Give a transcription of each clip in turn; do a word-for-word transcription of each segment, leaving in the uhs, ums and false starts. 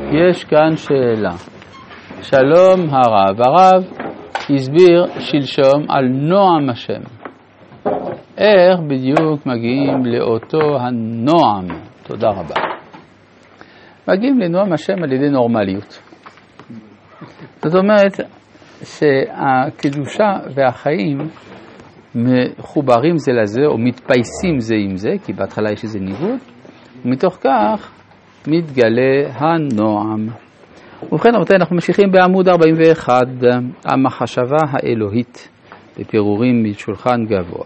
יש כאן שאלה. שלום הרב. הרב הסביר שלשום על נועם השם. איך בדיוק מגיעים לאותו הנועם? תודה רבה. מגיעים לנועם השם על ידי נורמליות. זאת אומרת שהקדושה והחיים מחוברים זה לזה או מתפייסים זה עם זה, כי בהתחלה יש איזה ניגוד, ומתוך כך מתגלה הנועם. ובכן רבותיי, אנחנו ממשיכים בעמוד ארבעים ואחת, המחשבה האלוהית, בפירורים משולחן גבוה.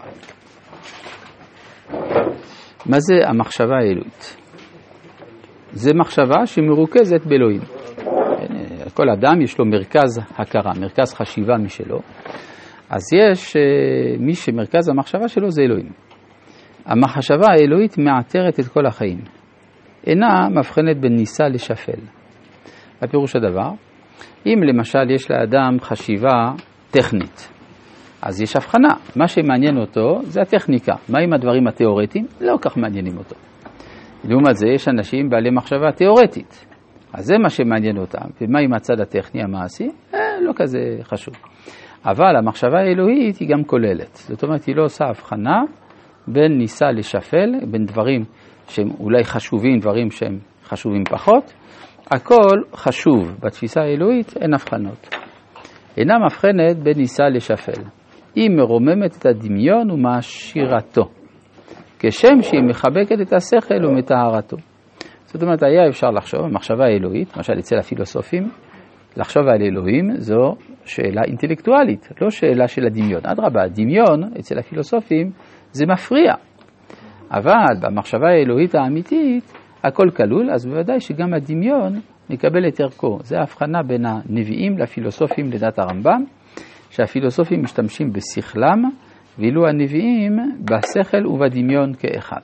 מה זה המחשבה האלוהית? זה מחשבה שמרוכזת באלוהים. כל אדם יש לו מרכז הכרה, מרכז חשיבה משלו. אז יש מי שמרכז המחשבה שלו זה אלוהים. המחשבה האלוהית מעטרת את כל החיים. אינה מבחנת בין ניסה לשפל. הפירוש הדבר, אם למשל יש לאדם חשיבה טכנית, אז יש הבחנה. מה שמעניין אותו זה הטכניקה. מה עם הדברים התיאורטיים? לא כך מעניינים אותו. לעומת זה יש אנשים בעלי מחשבה תיאורטית. אז זה מה שמעניין אותם. ומה עם הצד הטכני המעשי? אה, לא כזה חשוב. אבל המחשבה האלוהית היא גם כוללת. זאת אומרת, היא לא עושה הבחנה בין ניסה לשפל, בין דברים שהם אולי חשובים, דברים שהם חשובים פחות. הכל חשוב. בתפיסה האלוהית אין הבחנות. אינה מבחנת בין ניסה לשפל. היא מרוממת את הדמיון ומעשירתו. כשם שהיא מחבקת את השכל ומטהרתו. זאת אומרת, היה אפשר לחשוב, מחשבה אלוהית, למשל אצל הפילוסופים, לחשוב על אלוהים זו שאלה אינטלקטואלית, לא שאלה של הדמיון. אדרבה, הדמיון אצל הפילוסופים זה מפריע. אבל במחשבה האלוהית האמיתית, הכל כלול, אז בוודאי שגם הדמיון מקבל את ערכו. זה ההבחנה בין הנביאים לפילוסופים לדעת הרמב"ם, שהפילוסופים משתמשים בשכלם, ואילו הנביאים בשכל ובדמיון כאחד.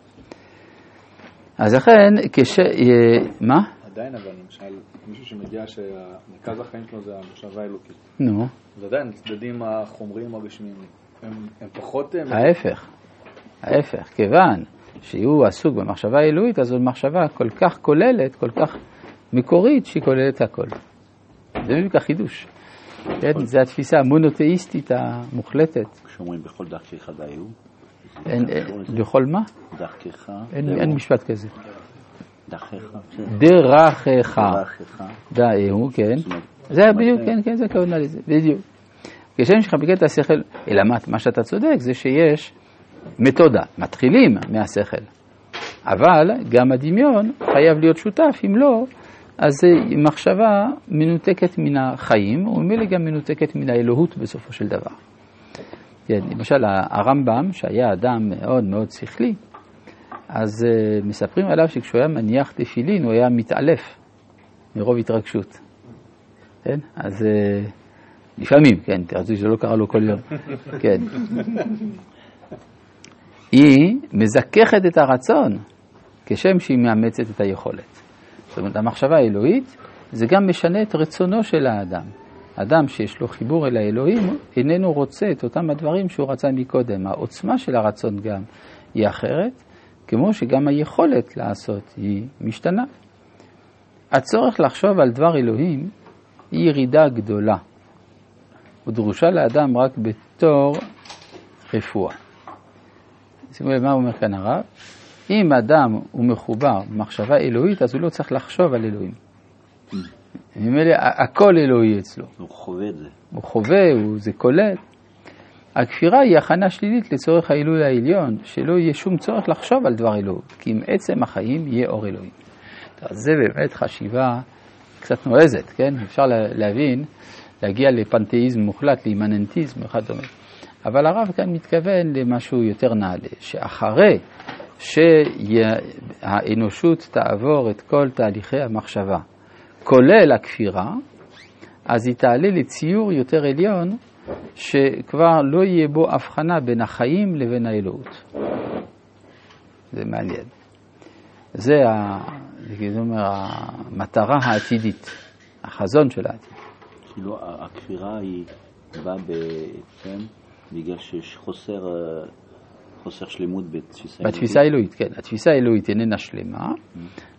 אז לכן, כש... מה? עדיין אבל, למשל, מישהו שמגיע שמרכז החיים שלו זה המחשבה האלוקית. נו. אז עדיין, הצדדים החומריים הרשמיים, הם, הם פחות... ההפך, ההפך, כיוון שהוא עסוק במחשבה האלוהית, אז זו מחשבה כל כך כוללת, כל כך מקורית, שהיא כוללת הכל. זה בדיוק החידוש. זה התפיסה המונותאיסטית המוחלטת. כשאומרים בכל דרכך דיו? בכל מה? דרכך. אין משפט כזה. דרכך. דרכך. דיו, כן. זה בדיוק, כן, כן, זה כוונה לזה, בדיוק. כשם שחבקת את השכל, אלא מה שאתה צודק זה שיש מתודה, מתחילים מהשכל. אבל גם הדמיון חייב להיות שותף, אם לא, אז זו מחשבה מנותקת מן החיים, וממילא גם מנותקת מן האלוהות בסופו של דבר. כן, למשל, הרמב"ם, שהיה אדם מאוד מאוד שכלי, אז uh, מספרים עליו שכשהוא היה מניח תפילין, הוא היה מתעלף מרוב התרגשות. כן? אז uh, לפעמים, כן, תרצו שלא קרה לו כל יום. כן. היא מזככת את הרצון, כשם שהיא מאמצת את היכולת. זאת אומרת, המחשבה האלוהית, זה גם משנה את רצונו של האדם. אדם שיש לו חיבור אל האלוהים, איננו רוצה את אותם הדברים שהוא רצה מקודם. העוצמה של הרצון גם היא אחרת, כמו שגם היכולת לעשות היא משתנה. הצורך לחשוב על דבר אלוהים היא ירידה גדולה, ודרושה לאדם רק בתור רפואה. שימו לב מה אומר כאן הרב? אם אדם הוא מחובר במחשבה אלוהית, אז הוא לא צריך לחשוב על אלוהים. ממילא הכל אלוהי אצלו. הוא חווה את זה. הוא חווה, הוא זה קולט. הכפירה היא הכנה שלילית לצורך העילוי העליון, שלא יהיה שום צורך לחשוב על דבר אלוהי, כי עם עצם החיים יהיה אור אלוהי. אז זה באמת חשיבה קצת נועזת, כן? אפשר להבין, להגיע לפנתאיזם מוחלט, לאימננטיזם וכדומה. אבל הרב כאן מתכוון למשהו יותר נעלה, שאחרי שהאנושות תעבור את כל תהליכי המחשבה, כולל הכפירה, אז היא תעלה לציור יותר עליון, שכבר לא יהיה בו הבחנה בין החיים לבין האלוהות. זה מעניין. זה, זה אומר, המטרה העתידית, החזון של העתיד. כאילו, הכפירה היא באה בעצם, בגלל שיש חוסר, חוסר שלמות בתפיסה אלוהית. בתפיסה האלוהית, כן. התפיסה האלוהית איננה שלמה,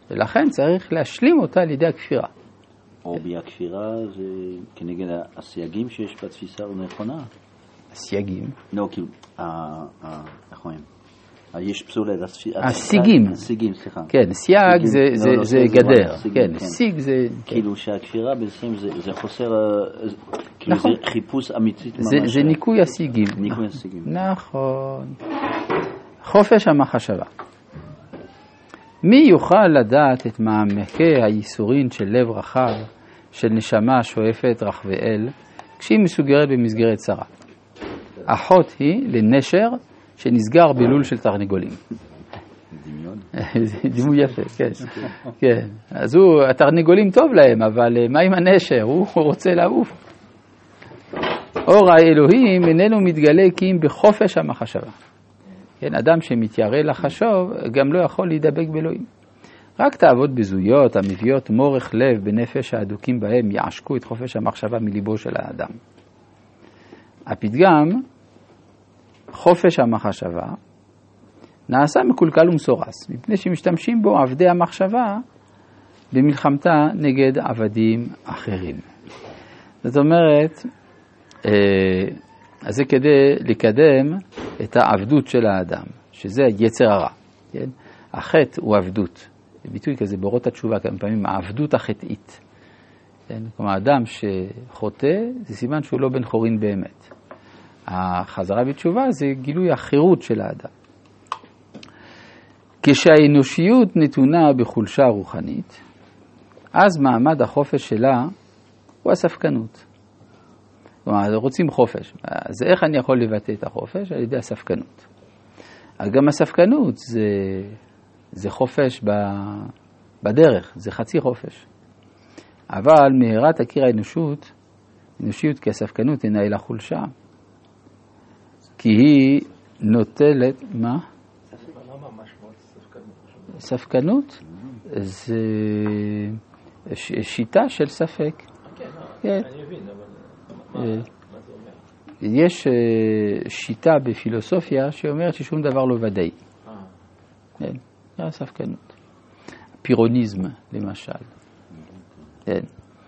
ולכן צריך להשלים אותה על ידי הכפירה. או בכפירה זה כנגד הסייגים שיש בתפיסה הנכונה. הסייגים? לא, כאילו, איך אומרים? יש פסולת. הסיגים. הסיגים, סליחה. כן, סייג זה גדר. כן, סיג זה... כאילו שהכפירה בעצם זה חוסר, כאילו זה חיפוש אמיתית ממש. זה ניקוי הסיגים. ניקוי הסיגים. נכון. חופש המחשבה. מי יוכל לדעת את מעמקי הייסורין של לב רחב, של נשמה שואפת רחבי אל, כשהיא מסוגרת במסגרת צרה? אחות היא לנשר שנסגר בלול של תרנגולים. דמיון. זה דימוי יפה, כן. כן. אז הוא, התרנגולים טוב להם, אבל מה עם הנשר? הוא רוצה לעוף. אור האלוהים איננו מתגלה כי אם בחופש המחשבה. כן, אדם שמתיירא לחשוב גם לא יכול להידבק באלוהים. רק תאוות בזויות המביאות מורך לב בנפש האדוקים בהם יעשקו את חופש המחשבה מליבו של האדם. הפתגם, חופש המחשבה, נעשה מקולקל ומסורס, מפני שמשתמשים בו עבדי המחשבה במלחמתה נגד עבדים אחרים. זאת אומרת, אז זה כדי לקדם את העבדות של האדם, שזה יצר הרע. כן? החטא הוא עבדות. זה ביטוי כזה באורות התשובה, כמה פעמים, העבדות החטאית. כן? כלומר, האדם שחוטא, זה סימן שהוא לא בן חורין באמת. החזרה בתשובה זה גילוי החירות של האדם. כשהאנושיות נתונה בחולשה רוחנית, אז מעמד החופש שלה הוא הספקנות. כלומר, רוצים חופש. אז איך אני יכול לבטא את החופש? על ידי הספקנות. גם הספקנות זה, זה חופש ב, בדרך, זה חצי חופש. אבל מהרה תכיר האנושות, אנושיות כספקנות אינה אלא חולשה. כי היא נוטלת, מה? ספקנות זה שיטה של ספק. כן, אני מבין, אבל יש שיטה בפילוסופיה שאומרת ששום דבר לא ודאי. כן, זה הספקנות. פירוניזם למשל. כן.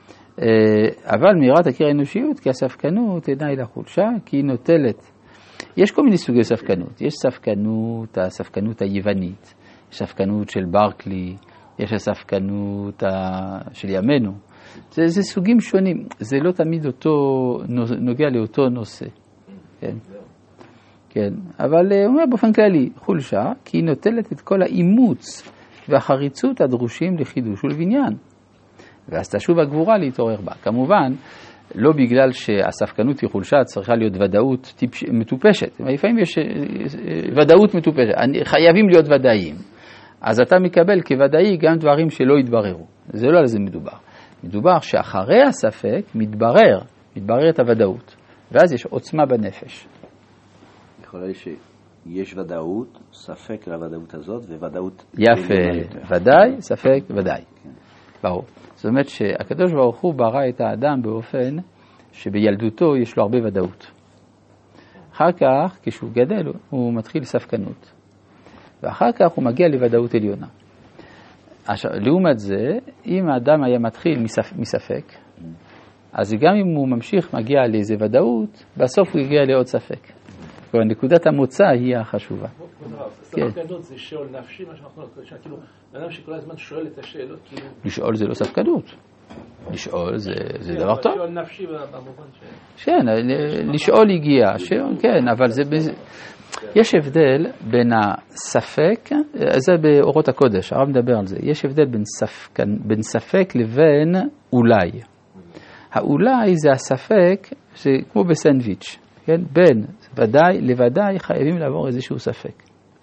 אבל מהרה תכיר האנושיות כי הספקנות אינה אלא חולשה, כי היא נוטלת. יש כל מיני סוגי ספקנות. יש ספקנות, הספקנות היוונית, יש ספקנות של ברקלי, יש הספקנות של ימינו. זה, זה סוגים שונים. זה לא תמיד אותו, נוגע לאותו נושא. כן. כן. אבל הוא אומר באופן כללי, חולשה, כי היא נוטלת את כל האימוץ והחריצות הדרושים לחידוש ולבניין. ואז תשוב הגבורה להתעורר בה. כמובן, לא בגלל שהספקנות היא חולשה, צריכה להיות ודאות טיפש, מטופשת. לפעמים יש ודאות מטופשת. חייבים להיות ודאיים. אז אתה מקבל כוודאי גם דברים שלא יתבררו. זה לא על זה מדובר. מדובר שאחרי הספק מתברר, מתבררת הוודאות. ואז יש עוצמה בנפש. יכול להיות שיש ודאות, ספק לוודאות הזאת, וודאות... יפה, ודאי, ספק, ודאי. כן. ברור. זאת אומרת שהקדוש ברוך הוא ברא את האדם באופן שבילדותו יש לו הרבה ודאות. אחר כך, כשהוא גדל, הוא מתחיל ספקנות. ואחר כך הוא מגיע לוודאות עליונה. עכשיו, לעומת זה, אם האדם היה מתחיל מספ... מספק, אז גם אם הוא ממשיך מגיע לאיזה ודאות, בסוף הוא יגיע לעוד ספק. כלומר, נקודת המוצא היא החשובה. ספקנות זה שאול נפשי, מה שאנחנו אומרים, כאילו, אדם שכל הזמן שואל את השאלות, כאילו... לשאול זה לא ספקנות. לשאול זה דבר טוב. שאול נפשי במובן ש... כן, לשאול הגיע, כן, אבל זה... יש הבדל בין הספק, זה באורות הקודש, הרב מדבר על זה, יש הבדל בין ספק, בין ספק לבין אולי. האולי זה הספק, זה כמו בסנדוויץ', כן? בין ודאי לוודאי חייבים לעבור איזשהו ספק.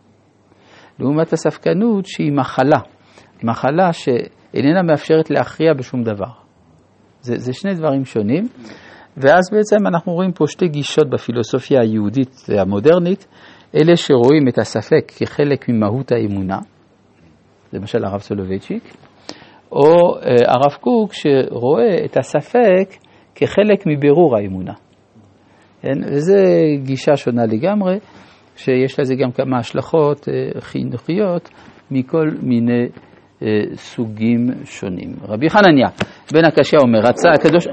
לעומת הספקנות שהיא מחלה, מחלה שאיננה מאפשרת להכריע בשום דבר. זה, זה שני דברים שונים, ואז בעצם אנחנו רואים פה שתי גישות בפילוסופיה היהודית המודרנית, אלה שרואים את הספק כחלק ממהות האמונה, למשל הרב סולובייצ'יק, או הרב קוק שרואה את הספק כחלק מבירור האמונה. כן? וזה גישה שונה לגמרי, שיש לזה גם כמה השלכות חינוכיות מכל מיני סוגים שונים. רבי חנניה בן הקשיא אומר, רצה הקדוש